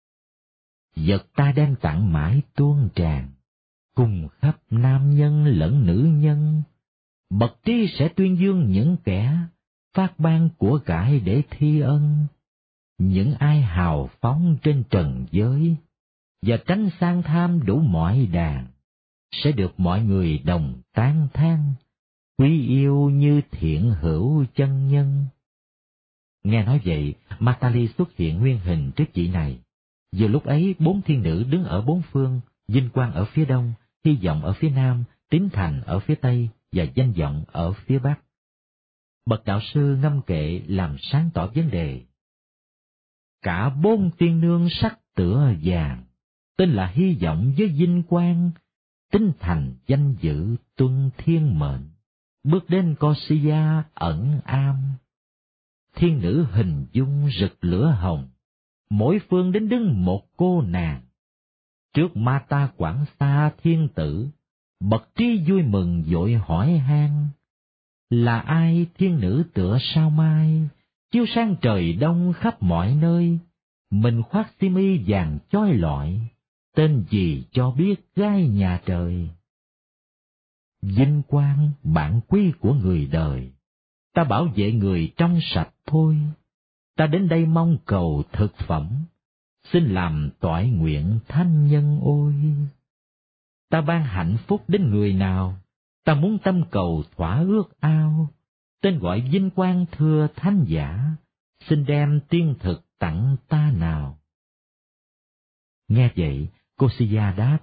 Vật ta đang tặng mãi tuôn tràn, cùng khắp nam nhân lẫn nữ nhân. Bậc trí sẽ tuyên dương những kẻ phát ban của cải để thi ân, những ai hào phóng trên trần giới, và tránh sang tham đủ mọi đàn, sẽ được mọi người đồng tán thán, quý yêu như thiện hữu chân nhân. Nghe nói vậy, Matali xuất hiện nguyên hình trước vị này. Vừa lúc ấy, bốn thiên nữ đứng ở bốn phương, vinh quang ở phía đông, hy vọng ở phía nam, tín thành ở phía tây và danh vọng ở phía bắc. Bậc đạo sư ngâm kệ làm sáng tỏ vấn đề. Cả bốn tiên nương sắc tựa vàng, tên là hy vọng với vinh quang, tín thành danh dự tuân thiên mệnh, bước đến Kosiya ẩn am. Thiên nữ hình dung rực lửa hồng, mỗi phương đến đứng một cô nàng. Trước Mata Quảng Sa thiên tử, bậc trí vui mừng vội hỏi han: Là ai thiên nữ tựa sao mai, chiếu sang trời đông khắp mọi nơi, mình khoác xiêm y vàng chói lọi, tên gì cho biết gái nhà trời. Vinh quang bản quý của người đời, ta bảo vệ người trong sạch thôi. Ta đến đây mong cầu thực phẩm, xin làm toại nguyện thánh nhân ôi. Ta ban hạnh phúc đến người nào, ta muốn tâm cầu thỏa ước ao. Tên gọi vinh quang thưa thánh giả, xin đem tiên thực tặng ta nào. Nghe vậy, cô Siya đáp: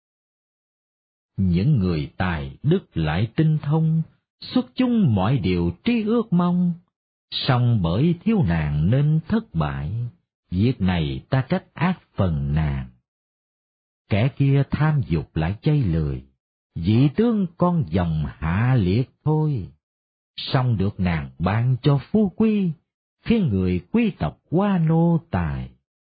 những người tài đức lại tinh thông, xuất chúng mọi điều trí ước mong, song bởi thiếu nàng nên thất bại, việc này ta trách ác phần nàng. Kẻ kia tham dục lại chây lười, dị tướng con dòng hạ liệt thôi, song được nàng ban cho phú quý, khiến người quý tộc qua nô tài.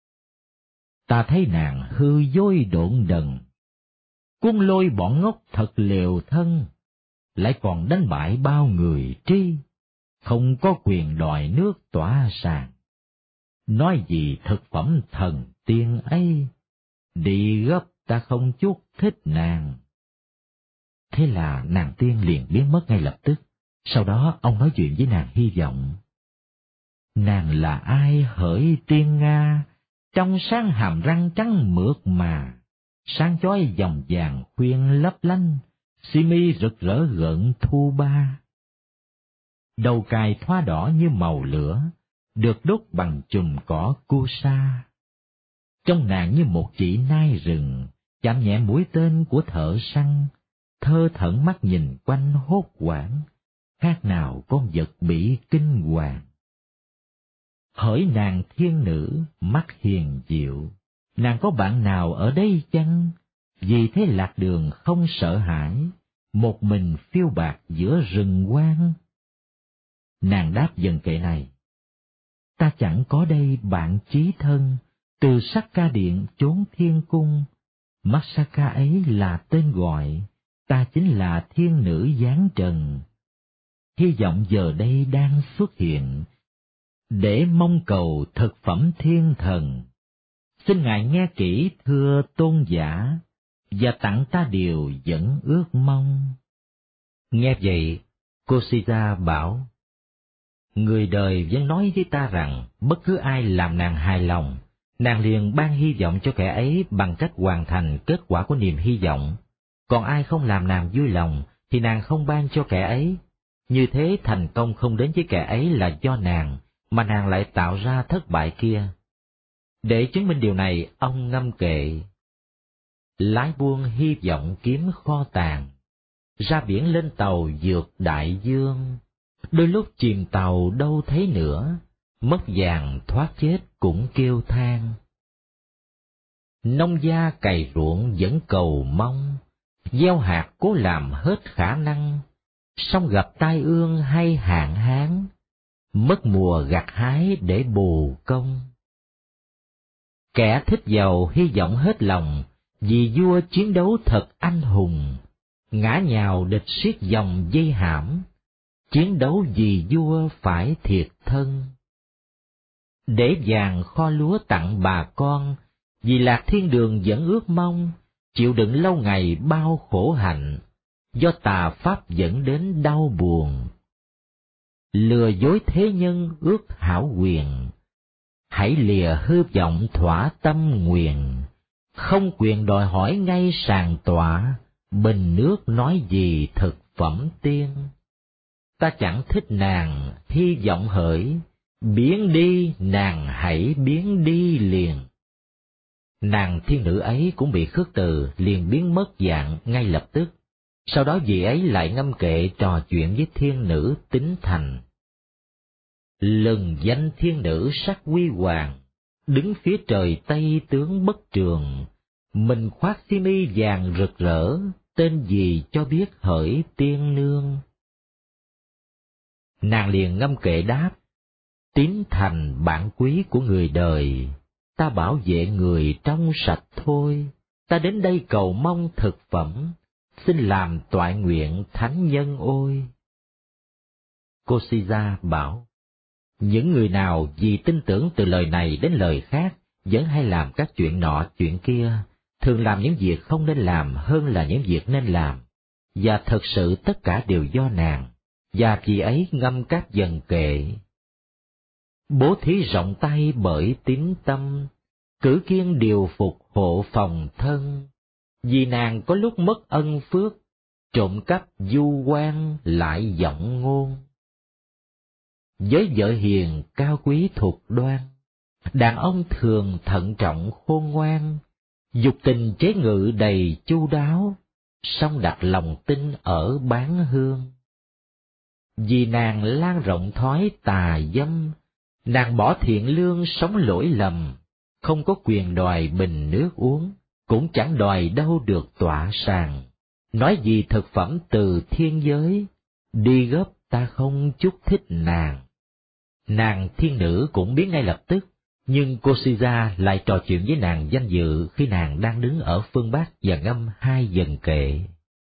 Ta thấy nàng hư dối độn đần, cuốn lôi bọn ngốc thật liều thân, lại còn đánh bại bao người tri, không có quyền đòi nước tỏa sàn. Nói gì thực phẩm thần tiên ấy, đi gấp ta không chút thích nàng. Thế là nàng tiên liền biến mất ngay lập tức. Sau đó ông nói chuyện với nàng Hy vọng. Nàng là ai hỡi tiên Nga, trong sáng hàm răng trắng mượt mà, sáng chói dòng vàng khuyên lấp lánh, xi mi rực rỡ gợn thu ba. Đầu cài thoa đỏ như màu lửa, được đốt bằng chùm cỏ cu sa. Trong nàng như một chị nai rừng, chạm nhẹ mũi tên của thợ săn, thơ thẩn mắt nhìn quanh hốt hoảng, khác nào con vật bị kinh hoàng. Hỡi nàng thiên nữ mắt hiền diệu, nàng có bạn nào ở đây chăng? Vì thế lạc đường không sợ hãi, một mình phiêu bạt giữa rừng hoang. Nàng đáp dần kệ này: ta chẳng có đây bạn chí thân, từ sắc ca điện chốn thiên cung. Masaka ấy là tên gọi, ta chính là thiên nữ giáng trần. Hy vọng giờ đây đang xuất hiện, để mong cầu thực phẩm thiên thần. Xin ngài nghe kỹ thưa tôn giả, và tặng ta điều dẫn ước mong. Nghe vậy, cô Sita bảo: người đời vẫn nói với ta rằng bất cứ ai làm nàng hài lòng, nàng liền ban hy vọng cho kẻ ấy bằng cách hoàn thành kết quả của niềm hy vọng. Còn ai không làm nàng vui lòng thì nàng không ban cho kẻ ấy. Như thế thành công không đến với kẻ ấy là do nàng, mà nàng lại tạo ra thất bại kia. Để chứng minh điều này, ông ngâm kệ: lái buông hy vọng kiếm kho tàng, ra biển lên tàu vượt đại dương. Đôi lúc chìm tàu đâu thấy nữa, mất vàng thoát chết cũng kêu than. Nông gia cày ruộng vẫn cầu mong, gieo hạt cố làm hết khả năng, song gặp tai ương hay hạn hán, mất mùa gặt hái để bù công. Kẻ thích giàu hy vọng hết lòng, vì vua chiến đấu thật anh hùng, ngã nhào địch siết dòng dây hãm, chiến đấu vì vua phải thiệt thân. Để vàng kho lúa tặng bà con, vì lạc thiên đường vẫn ước mong, chịu đựng lâu ngày bao khổ hạnh, do tà pháp dẫn đến đau buồn. Lừa dối thế nhân ước hảo quyền, hãy lìa hư vọng thỏa tâm nguyện, không quyền đòi hỏi ngay sàn tọa, bình nước nói gì thực phẩm tiên. Ta chẳng thích nàng, hy vọng hỡi, biến đi nàng hãy biến đi liền. Nàng thiên nữ ấy cũng bị khước từ, liền biến mất dạng ngay lập tức. Sau đó vị ấy lại ngâm kệ trò chuyện với thiên nữ Tính Thành. Lừng danh thiên nữ sắc huy hoàng, đứng phía trời tây tướng bất trường, mình khoác xi mi vàng rực rỡ, tên gì cho biết hỡi tiên nương. Nàng liền ngâm kệ đáp: Tín Thành bạn quý của người đời, ta bảo vệ người trong sạch thôi, ta đến đây cầu mong thực phẩm, xin làm toại nguyện thánh nhân ôi. Cô Sita bảo: những người nào vì tin tưởng từ lời này đến lời khác, vẫn hay làm các chuyện nọ chuyện kia, thường làm những việc không nên làm hơn là những việc nên làm, và thật sự tất cả đều do nàng, và vì ấy ngâm các dần kệ. Bố thí rộng tay bởi tín tâm, cử kiên điều phục hộ phòng thân, vì nàng có lúc mất ân phước, trộm cắp du quan lại giọng ngôn. Với vợ hiền cao quý thuộc đoan, đàn ông thường thận trọng khôn ngoan, Dục tình chế ngự đầy chu đáo, song đặt lòng tin ở bán hương. Vì nàng lan rộng thói tà dâm, nàng bỏ thiện lương sống lỗi lầm, không có quyền đòi bình nước uống, cũng chẳng đòi đâu được tọa sàng. Nói gì thực phẩm từ thiên giới, đi gấp ta không chút thích nàng. Nàng thiên nữ cũng biết ngay lập tức, nhưng cô Sija lại trò chuyện với nàng danh dự khi nàng đang đứng ở phương Bắc và ngâm hai dần kệ.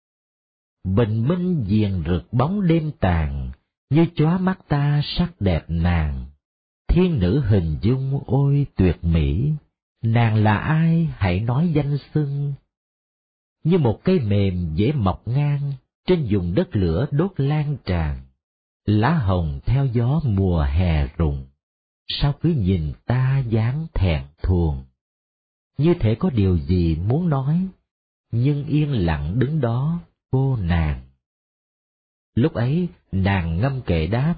Bình minh diền rực bóng đêm tàn, như chóa mắt ta sắc đẹp nàng. Thiên nữ hình dung ôi tuyệt mỹ, nàng là ai hãy nói danh xưng. Như một cây mềm dễ mọc ngang, trên vùng đất lửa đốt lan tràn. Lá hồng theo gió mùa hè rụng, sao cứ nhìn ta dáng thẹn thùng. Như thể có điều gì muốn nói, nhưng yên lặng đứng đó cô nàng. Lúc ấy nàng ngâm kệ đáp: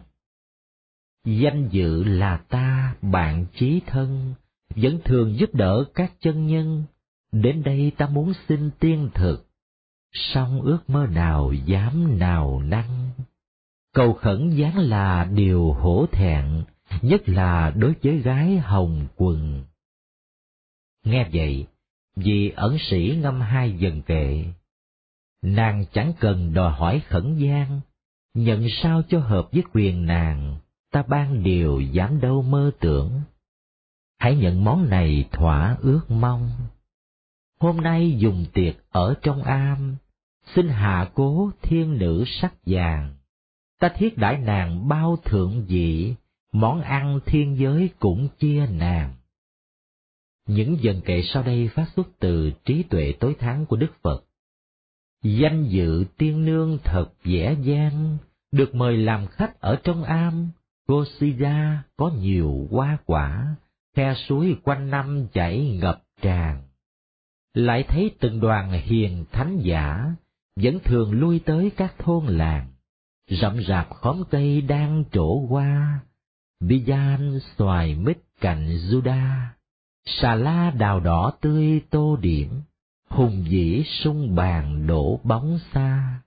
danh dự là ta bạn chí thân, vẫn thường giúp đỡ các chân nhân. Đến đây ta muốn xin tiên thực, song ước mơ nào dám nào năng. Cầu khẩn giáng là điều hổ thẹn, nhất là đối với gái hồng quần. Nghe vậy, vị ẩn sĩ ngâm hai dần kệ. Nàng chẳng cần đòi hỏi khẩn gian, nhận sao cho hợp với quyền nàng, ta ban điều dám đâu mơ tưởng. Hãy nhận món này thỏa ước mong. Hôm nay dùng tiệc ở trong am, xin hạ cố thiên nữ sắc vàng. Ta thiết đãi nàng bao thượng vị, món ăn thiên giới cũng chia nàng. Những dần kệ sau đây phát xuất từ trí tuệ tối thắng của Đức Phật. Danh dự tiên nương thật dễ dàng, được mời làm khách ở trong am. Cô Sija có nhiều hoa quả, khe suối quanh năm chảy ngập tràn. Lại thấy từng đoàn hiền thánh giả, vẫn thường lui tới các thôn làng. Rậm rạp khóm cây đang trổ hoa, Bijan xoài mít cạnh Juda, xà la đào đỏ tươi tô điểm, hùng vĩ sung bàn đổ bóng xa.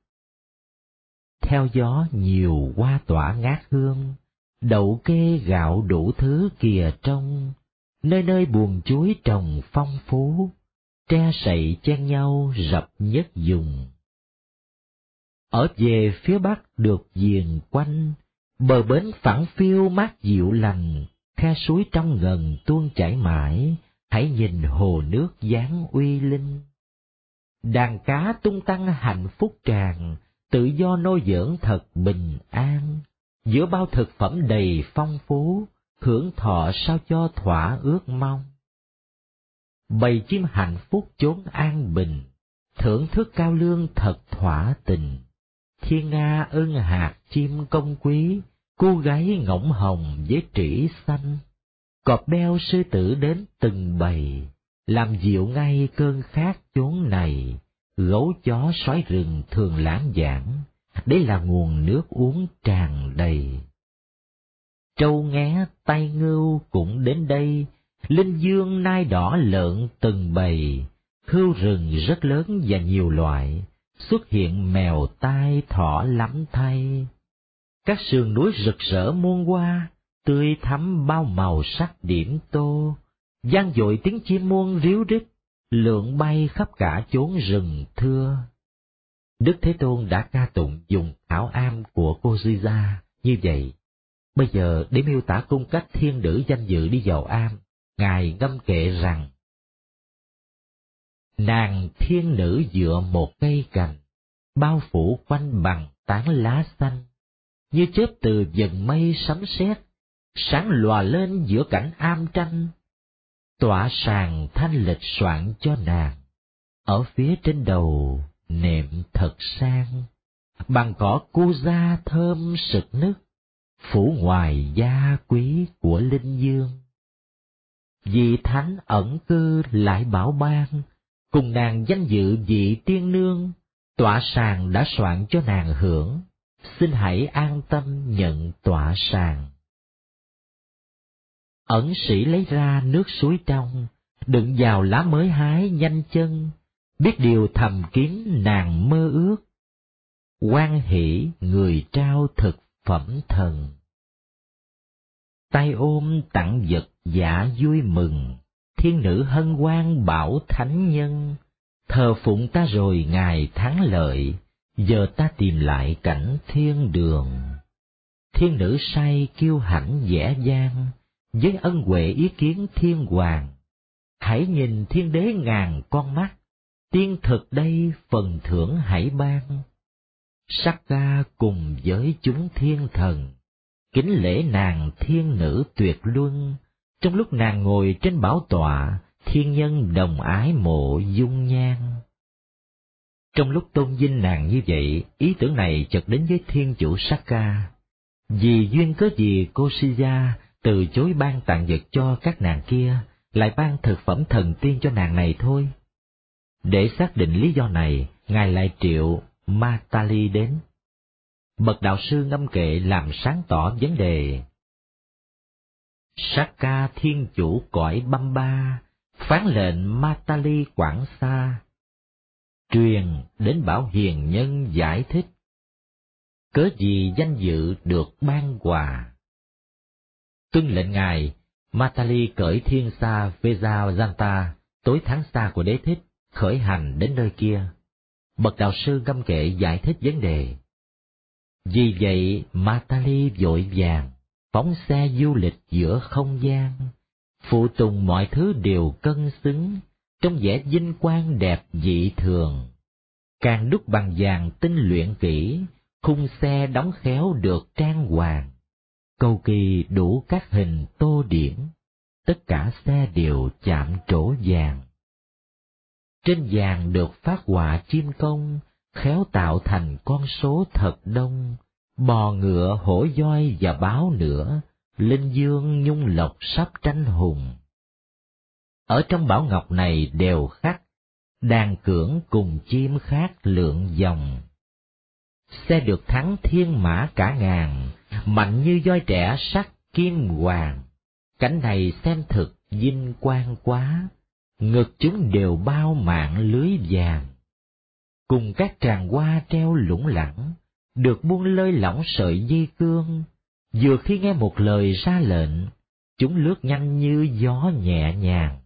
Theo gió nhiều hoa tỏa ngát hương, đậu kê gạo đủ thứ kìa trông, nơi nơi buồng chuối trồng phong phú, tre sậy chen nhau rập nhất dùng. Ở về phía bắc được viền quanh, bờ bến phẳng phiêu mát dịu lành, khe suối trong ngần tuôn chảy mãi, hãy nhìn hồ nước dáng uy linh. Đàn cá tung tăng hạnh phúc tràn, tự do nôi dưỡng thật bình an, giữa bao thực phẩm đầy phong phú, hưởng thọ sao cho thỏa ước mong. Bầy chim hạnh phúc chốn an bình, thưởng thức cao lương thật thỏa tình. Thiên nga ưng hạt chim công quý, cô gái ngỗng hồng với trĩ xanh. Cọp beo sư tử đến từng bầy, làm dịu ngay cơn khát chốn này. Gấu chó sói rừng thường lãng giảng, đấy là nguồn nước uống tràn đầy. Trâu nghé tay ngưu cũng đến đây, linh dương nai đỏ lợn từng bầy. Hươu rừng rất lớn và nhiều loại, xuất hiện mèo tai thỏ lắm thay. Các sườn núi rực rỡ muôn hoa, tươi thắm bao màu sắc điểm tô. Vang dội tiếng chim muôn ríu rít, lượn bay khắp cả chốn rừng thưa. Đức Thế Tôn đã ca tụng dùng ảo am của cô Sija như vậy. Bây giờ để miêu tả cung cách thiên nữ danh dự đi vào am, Ngài ngâm kệ rằng: nàng thiên nữ dựa một cây cành, bao phủ quanh bằng tán lá xanh, như chớp từ dần mây sấm sét, sáng lòa lên giữa cảnh am tranh. Tọa sàng thanh lịch soạn cho nàng, ở phía trên đầu nệm thật sang, bằng cỏ cu da thơm sực nức, phủ ngoài gia quý của linh dương. Vị thánh ẩn cư lại bảo ban, cùng nàng danh dự vị tiên nương, tọa sàng đã soạn cho nàng hưởng, xin hãy an tâm nhận tọa sàng. Ẩn sĩ lấy ra nước suối trong, đựng vào lá mới hái nhanh chân, biết điều thầm kín nàng mơ ước. Hoan hỷ người trao thực phẩm thần, tay ôm tặng vật dạ vui mừng, thiên nữ hân hoan bảo thánh nhân, thờ phụng ta rồi ngài thắng lợi, giờ ta tìm lại cảnh thiên đường. Thiên nữ say kiêu hãnh dễ dang, với ân huệ ý kiến thiên hoàng. Hãy nhìn thiên đế ngàn con mắt, tiên thực đây phần thưởng hãy ban. Sakka cùng với chúng thiên thần, kính lễ nàng thiên nữ tuyệt luân. Trong lúc nàng ngồi trên bảo tọa, thiên nhân đồng ái mộ dung nhan. Trong lúc tôn vinh nàng như vậy, ý tưởng này chợt đến với thiên chủ Sakka. Vì duyên cớ gì cô Sija từ chối ban tặng vật cho các nàng kia, lại ban thực phẩm thần tiên cho nàng này thôi? Để xác định lý do này, ngài lại triệu Matali đến. Bậc đạo sư ngâm kệ làm sáng tỏ vấn đề. Sakka thiên chủ cõi Bamba phán lệnh Matali quảng xa, truyền đến bảo hiền nhân giải thích, cớ gì danh dự được ban quà. Tuân lệnh ngài, Matali cởi thiên sa Vejayanta, tối tháng xa của đế thích, khởi hành đến nơi kia. Bậc đạo sư ngâm kệ giải thích vấn đề. Vì vậy Matali vội vàng phóng xe du lịch giữa không gian, phụ tùng mọi thứ đều cân xứng, trong vẻ vinh quang đẹp dị thường. Càng đúc bằng vàng tinh luyện kỹ, khung xe đóng khéo được trang hoàng, cầu kỳ đủ các hình tô điển, tất cả xe đều chạm trổ vàng. Trên vàng được phát họa chim công, khéo tạo thành con số thật đông, bò ngựa hổ voi và báo nữa, linh dương nhung lộc sắp tranh hùng. Ở trong bảo ngọc này đều khắc, đàn cưỡng cùng chim khác lượn vòng. Xe được thắng thiên mã cả ngàn, mạnh như voi trẻ sắt kim hoàng. Cảnh này xem thực vinh quang quá, ngực chúng đều bao mạng lưới vàng. Cùng các tràng hoa treo lủng lẳng, được buông lơi lỏng sợi dây cương. Vừa khi nghe một lời ra lệnh, chúng lướt nhanh như gió nhẹ nhàng.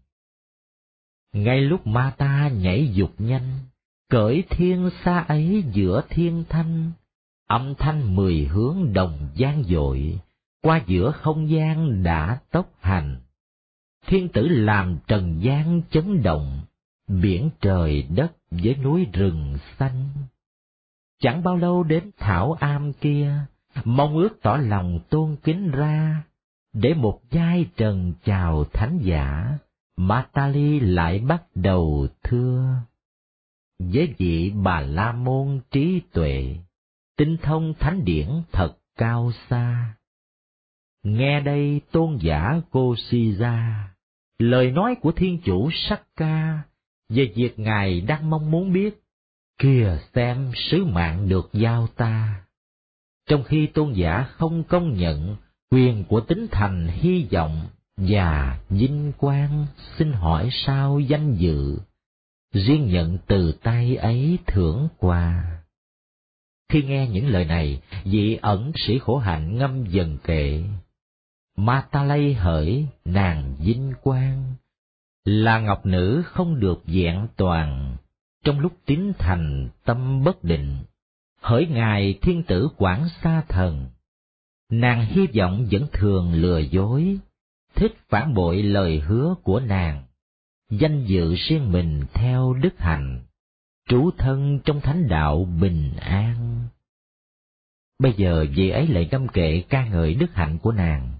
Ngay lúc ma ta nhảy dục nhanh, cởi thiên xa ấy giữa thiên thanh, âm thanh mười hướng đồng vang dội, qua giữa không gian đã tốc hành. Thiên tử làm trần gian chấn động, biển trời đất với núi rừng xanh. Chẳng bao lâu đến thảo am kia, mong ước tỏ lòng tôn kính ra, để một giai trần chào thánh giả, Matali lại bắt đầu thưa. Với vị Bà La Môn trí tuệ, tinh thông thánh điển thật cao xa. Nghe đây tôn giả Kosija, lời nói của thiên chủ Sakka về việc ngài đang mong muốn biết. Kìa xem sứ mạng được giao ta. Trong khi tôn giả không công nhận quyền của tín thành hy vọng và vinh quang, xin hỏi sao danh dự, riêng nhận từ tay ấy thưởng quà. Khi nghe những lời này, vị ẩn sĩ khổ hạnh ngâm dần kệ. Matalay hỡi nàng vinh quang, là ngọc nữ không được vẹn toàn, trong lúc tín thành tâm bất định, hỡi ngài thiên tử quảng xa thần. Nàng hy vọng vẫn thường lừa dối, thích phản bội lời hứa của nàng, danh dự riêng mình theo đức hạnh, trú thân trong thánh đạo bình an. Bây giờ vị ấy lại ngâm kệ ca ngợi đức hạnh của nàng.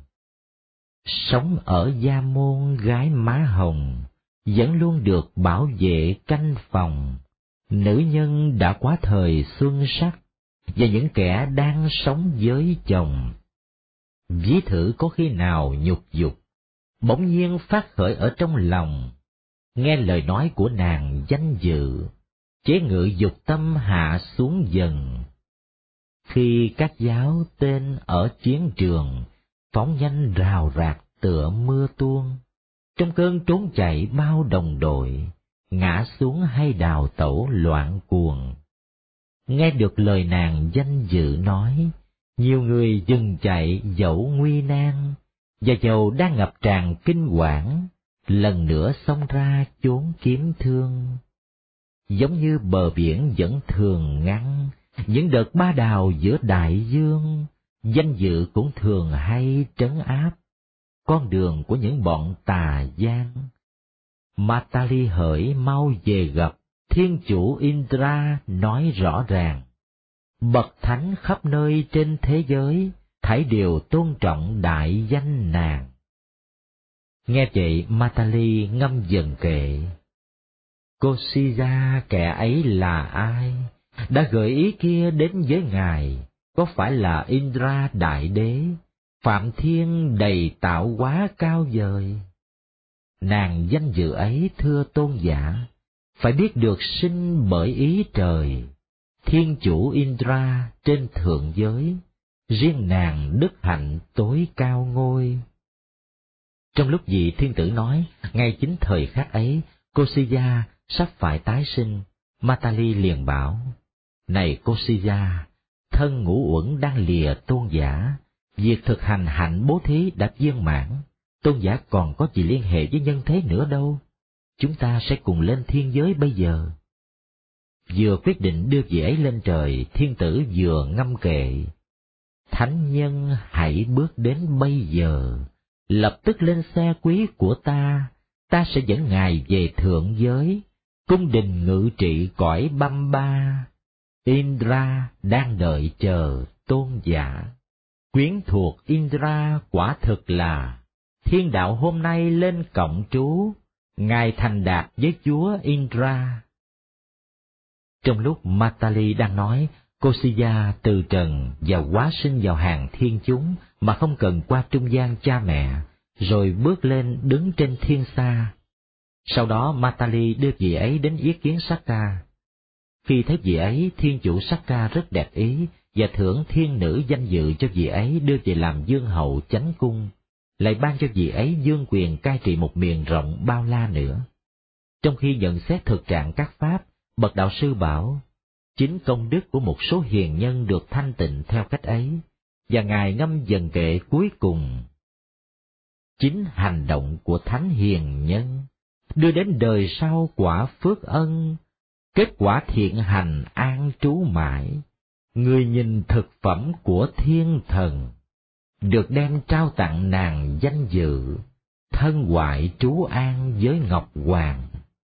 Sống ở gia môn gái má hồng, vẫn luôn được bảo vệ canh phòng. Nữ nhân đã quá thời xuân sắc, và những kẻ đang sống với chồng. Ví thử có khi nào nhục dục, bỗng nhiên phát khởi ở trong lòng, nghe lời nói của nàng danh dự, chế ngự dục tâm hạ xuống dần. Khi các giáo tên ở chiến trường, phóng nhanh rào rạc tựa mưa tuôn, trong cơn trốn chạy bao đồng đội, ngã xuống hay đào tẩu loạn cuồng. Nghe được lời nàng danh dự nói, nhiều người dừng chạy dẫu nguy nan, và dầu đang ngập tràn kinh quản, lần nữa xông ra chốn kiếm thương. Giống như bờ biển vẫn thường ngăn, những đợt ba đào giữa đại dương, danh dự cũng thường hay trấn áp con đường của những bọn tà gian. Matali hỡi mau về gặp, thiên chủ Indra nói rõ ràng, bậc thánh khắp nơi trên thế giới, thảy đều tôn trọng đại danh nàng. Nghe vậy Matali ngâm dần kệ: Kosija kẻ ấy là ai? Đã gợi ý kia đến với ngài, có phải là Indra đại đế, Phạm Thiên đầy tạo hóa cao vời? Nàng danh dự ấy thưa tôn giả, phải biết được sinh bởi ý trời, thiên chủ Indra trên thượng giới, riêng nàng đức hạnh tối cao ngôi. Trong lúc vị thiên tử nói, ngay chính thời khắc ấy, Kosija sắp phải tái sinh. Matali liền bảo: Này Kosija, thân ngũ uẩn đang lìa tôn giả, việc thực hành hạnh bố thí đã viên mãn, tôn giả còn có gì liên hệ với nhân thế nữa đâu. Chúng ta sẽ cùng lên thiên giới bây giờ. Vừa quyết định đưa vị ấy lên trời, thiên tử vừa ngâm kệ: Thánh nhân hãy bước đến bây giờ, lập tức lên xe quý của ta, ta sẽ dẫn ngài về thượng giới, cung đình ngự trị cõi băm ba. Indra đang đợi chờ tôn giả. Quyến thuộc Indra quả thực là thiên đạo hôm nay lên cộng trú, ngài thành đạt với chúa Indra. Trong lúc Matali đang nói, Kosija từ trần và hóa sinh vào hàng thiên chúng mà không cần qua trung gian cha mẹ, rồi bước lên đứng trên thiên xa. Sau đó Matali đưa vị ấy đến yết kiến Sakka. Khi thấy vị ấy, thiên chủ Sakka rất đẹp ý và thưởng thiên nữ danh dự cho vị ấy đưa về làm vương hậu chánh cung, lại ban cho vị ấy vương quyền cai trị một miền rộng bao la nữa. Trong khi nhận xét thực trạng các pháp, bậc đạo sư bảo, chính công đức của một số hiền nhân được thanh tịnh theo cách ấy, và ngài ngâm dần kệ cuối cùng: Chính hành động của thánh hiền nhân đưa đến đời sau quả phước ân, kết quả thiện hành an trú mãi, người nhìn thực phẩm của thiên thần, được đem trao tặng nàng danh dự, thân hoại trú an với Ngọc Hoàng.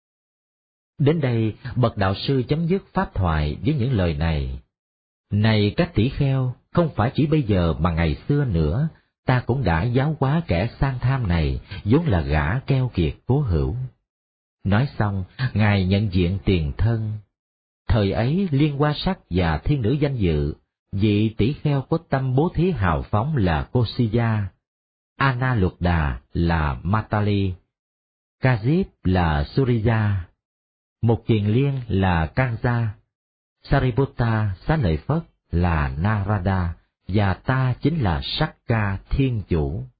Đến đây, bậc đạo sư chấm dứt pháp thoại với những lời này: Này các tỷ kheo, không phải chỉ bây giờ mà ngày xưa nữa, ta cũng đã giáo hóa kẻ sang tham này, vốn là gã keo kiệt cố hữu. Nói xong, ngài nhận diện tiền thân. Thời ấy Liên Hoa Sắc và thiên nữ danh dự, vị tỷ kheo có tâm bố thí hào phóng là Kosija, Analuddha là Matali, Kajip là Surya, một kiền liên là Kansa, Sariputta xá lợi Phất là Narada, và ta chính là Sakka thiên chủ.